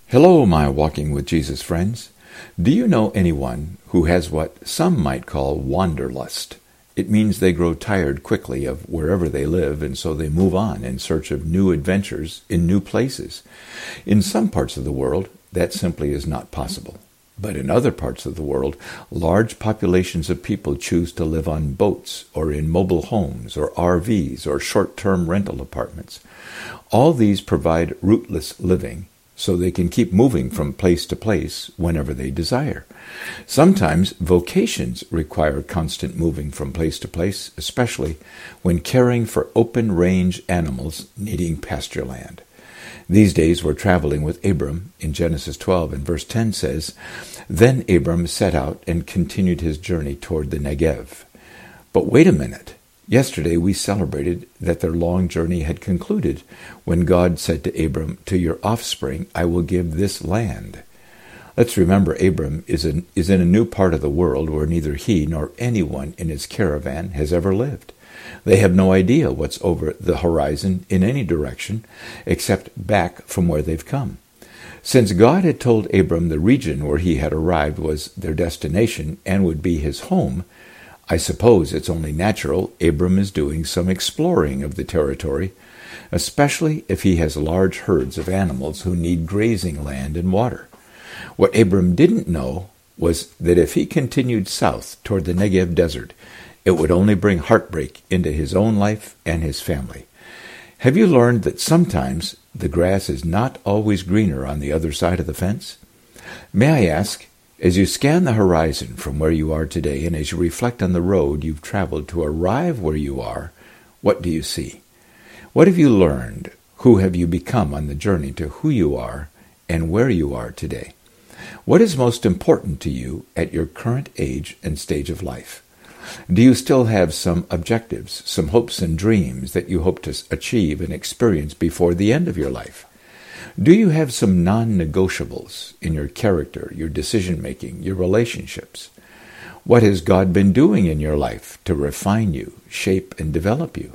Hello, my Walking with Jesus friends. Do you know anyone who has what some might call wanderlust? It means they grow tired quickly of wherever they live, and so they move on in search of new adventures in new places. In some parts of the world, that simply is not possible. But in other parts of the world, large populations of people choose to live on boats or in mobile homes or RVs or short-term rental apartments. All these provide rootless living, so they can keep moving from place to place whenever they desire. Sometimes vocations require constant moving from place to place, especially when caring for open-range animals needing pasture land. These days we're traveling with Abram. In Genesis 12 and verse 10 says, "Then Abram set out and continued his journey toward the Negev." But wait a minute. Yesterday we celebrated that their long journey had concluded when God said to Abram, "To your offspring I will give this land." Let's remember Abram is in a new part of the world where neither he nor anyone in his caravan has ever lived. They have no idea what's over the horizon in any direction except back from where they've come. Since God had told Abram the region where he had arrived was their destination and would be his home, I suppose it's only natural Abram is doing some exploring of the territory, especially if he has large herds of animals who need grazing land and water. What Abram didn't know was that if he continued south toward the Negev desert, it would only bring heartbreak into his own life and his family. Have you learned that sometimes the grass is not always greener on the other side of the fence? May I ask, as you scan the horizon from where you are today and as you reflect on the road you've traveled to arrive where you are, what do you see? What have you learned? Who have you become on the journey to who you are and where you are today? What is most important to you at your current age and stage of life? Do you still have some objectives, some hopes and dreams that you hope to achieve and experience before the end of your life? Do you have some non-negotiables in your character, your decision-making, your relationships? What has God been doing in your life to refine you, shape, and develop you?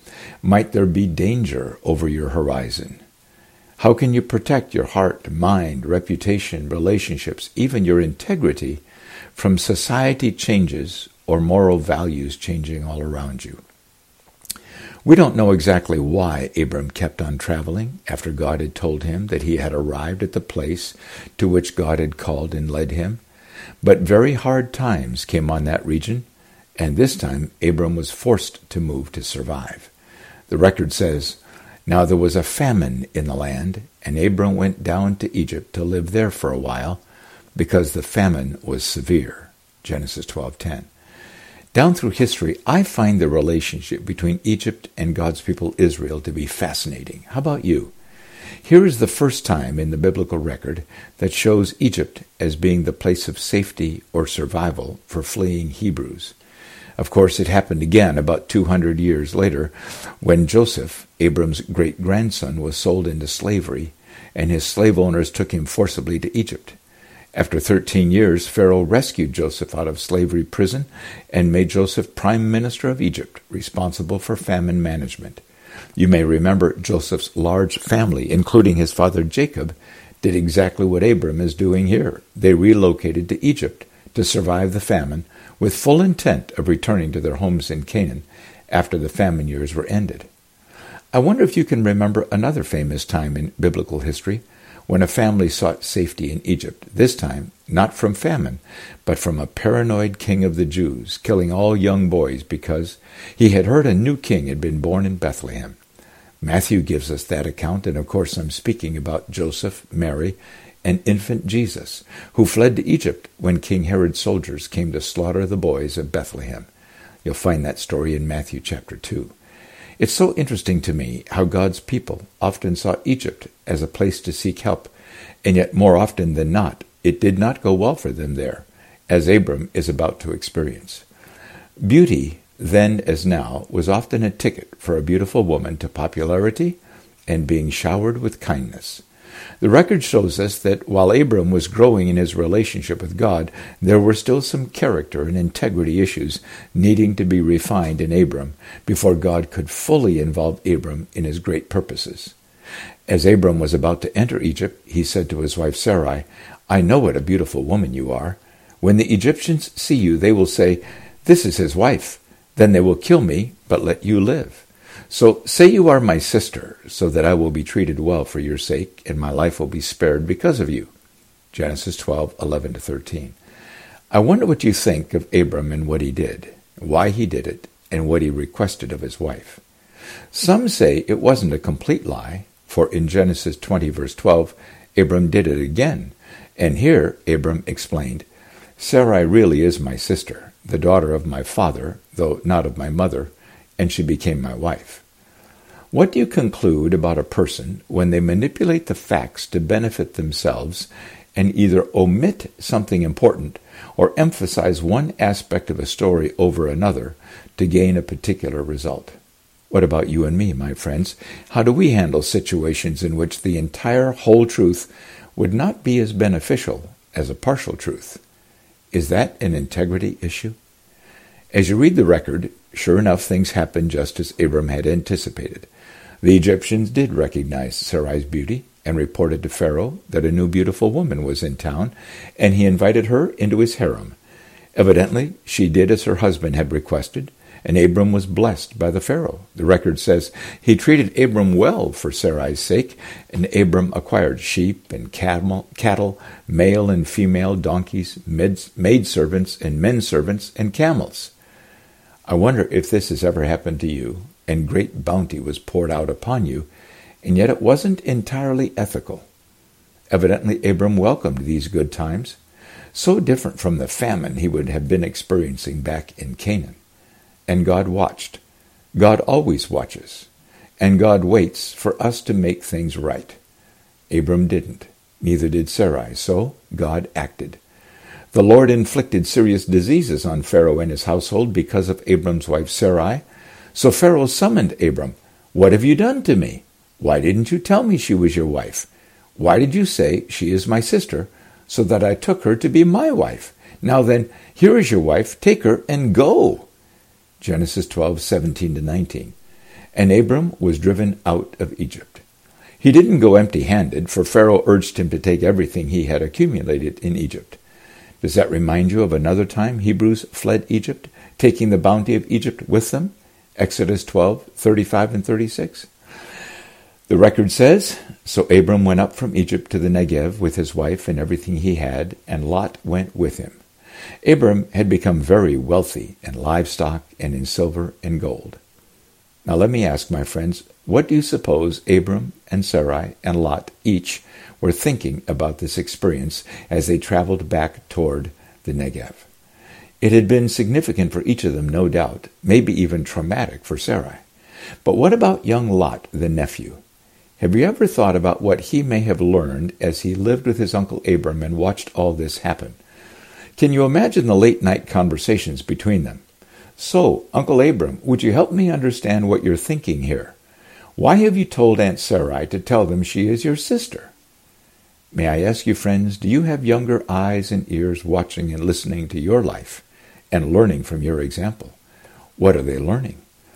Might there be danger over your horizon? How can you protect your heart, mind, reputation, relationships, even your integrity from society changes or moral values changing all around you? We don't know exactly why Abram kept on traveling after God had told him that he had arrived at the place to which God had called and led him. But very hard times came on that region, and this time Abram was forced to move to survive. The record says, "Now there was a famine in the land, and Abram went down to Egypt to live there for a while, because the famine was severe." Genesis 12:10. Down through history, I find the relationship between Egypt and God's people Israel to be fascinating. How about you? Here is the first time in the biblical record that shows Egypt as being the place of safety or survival for fleeing Hebrews. Of course, it happened again about 200 years later when Joseph, Abram's great-grandson, was sold into slavery, and his slave owners took him forcibly to Egypt. After 13 years, Pharaoh rescued Joseph out of slavery prison and made Joseph prime minister of Egypt, responsible for famine management. You may remember Joseph's large family, including his father Jacob, did exactly what Abram is doing here. They relocated to Egypt to survive the famine with full intent of returning to their homes in Canaan after the famine years were ended. I wonder if you can remember another famous time in biblical history when a family sought safety in Egypt, this time not from famine, but from a paranoid king of the Jews, killing all young boys because he had heard a new king had been born in Bethlehem. Matthew gives us that account, and of course I'm speaking about Joseph, Mary, and infant Jesus, who fled to Egypt when King Herod's soldiers came to slaughter the boys of Bethlehem. You'll find that story in Matthew chapter 2. It's so interesting to me how God's people often saw Egypt as a place to seek help, and yet more often than not, it did not go well for them there, as Abram is about to experience. Beauty, then as now, was often a ticket for a beautiful woman to popularity and being showered with kindness. The record shows us that while Abram was growing in his relationship with God, there were still some character and integrity issues needing to be refined in Abram before God could fully involve Abram in his great purposes. As Abram was about to enter Egypt, he said to his wife Sarai, "I know what a beautiful woman you are. When the Egyptians see you, they will say, 'This is his wife.' Then they will kill me, but let you live. So say you are my sister, so that I will be treated well for your sake, and my life will be spared because of you." Genesis 12:11-13. I wonder what you think of Abram and what he did, why he did it, and what he requested of his wife. Some say it wasn't a complete lie, for in Genesis 20, verse 12, Abram did it again, and here Abram explained, "Sarai really is my sister, the daughter of my father, though not of my mother, and she became my wife." What do you conclude about a person when they manipulate the facts to benefit themselves and either omit something important or emphasize one aspect of a story over another to gain a particular result? What about you and me, my friends? How do we handle situations in which the entire whole truth would not be as beneficial as a partial truth? Is that an integrity issue? As you read the record, sure enough, things happened just as Abram had anticipated. The Egyptians did recognize Sarai's beauty and reported to Pharaoh that a new beautiful woman was in town, and he invited her into his harem. Evidently, she did as her husband had requested, and Abram was blessed by the Pharaoh. The record says he treated Abram well for Sarai's sake, and Abram acquired sheep and cattle, male and female donkeys, maidservants and menservants, and camels. I wonder if this has ever happened to you, and great bounty was poured out upon you, and yet it wasn't entirely ethical. Evidently, Abram welcomed these good times, so different from the famine he would have been experiencing back in Canaan. And God watched. God always watches. And God waits for us to make things right. Abram didn't. Neither did Sarai. So God acted. The Lord inflicted serious diseases on Pharaoh and his household because of Abram's wife Sarai. So Pharaoh summoned Abram. "What have you done to me? Why didn't you tell me she was your wife? Why did you say she is my sister, so that I took her to be my wife? Now then, here is your wife. Take her and go." Genesis 12:17-19. And Abram was driven out of Egypt. He didn't go empty-handed, for Pharaoh urged him to take everything he had accumulated in Egypt. Does that remind you of another time Hebrews fled Egypt, taking the bounty of Egypt with them? Exodus 12:35-36. The record says, "So Abram went up from Egypt to the Negev with his wife and everything he had, and Lot went with him." Abram had become very wealthy in livestock and in silver and gold. Now let me ask, my friends, what do you suppose Abram and Sarai and Lot each were thinking about this experience as they traveled back toward the Negev? It had been significant for each of them, no doubt, maybe even traumatic for Sarai. But what about young Lot, the nephew? Have you ever thought about what he may have learned as he lived with his uncle Abram and watched all this happen? Can you imagine the late-night conversations between them? "So, Uncle Abram, would you help me understand what you're thinking here? Why have you told Aunt Sarai to tell them she is your sister?" May I ask you, friends, do you have younger eyes and ears watching and listening to your life and learning from your example? What are they learning?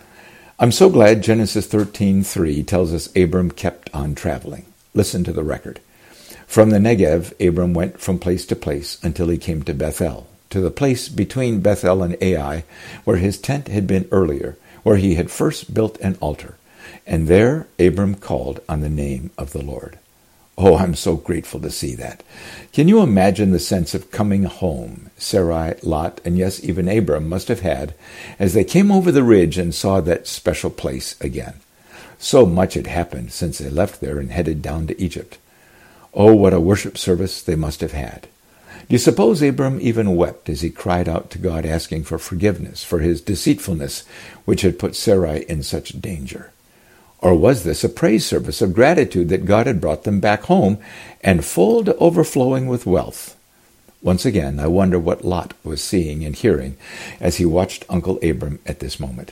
I'm so glad Genesis 13:3 tells us Abram kept on traveling. Listen to the record. From the Negev, Abram went from place to place until he came to Bethel, to the place between Bethel and Ai, where his tent had been earlier, where he had first built an altar. And there Abram called on the name of the Lord. Oh, I'm so grateful to see that. Can you imagine the sense of coming home Sarai, Lot, and yes, even Abram must have had as they came over the ridge and saw that special place again? So much had happened since they left there and headed down to Egypt. Oh, what a worship service they must have had. Do you suppose Abram even wept as he cried out to God asking for forgiveness for his deceitfulness, which had put Sarai in such danger? Or was this a praise service of gratitude that God had brought them back home and full to overflowing with wealth? Once again, I wonder what Lot was seeing and hearing as he watched Uncle Abram at this moment.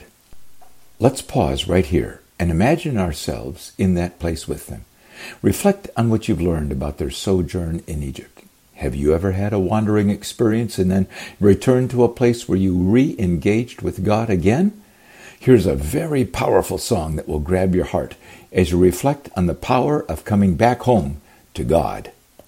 Let's pause right here and imagine ourselves in that place with them. Reflect on what you've learned about their sojourn in Egypt. Have you ever had a wandering experience and then returned to a place where you re-engaged with God again? Here's a very powerful song that will grab your heart as you reflect on the power of coming back home to God.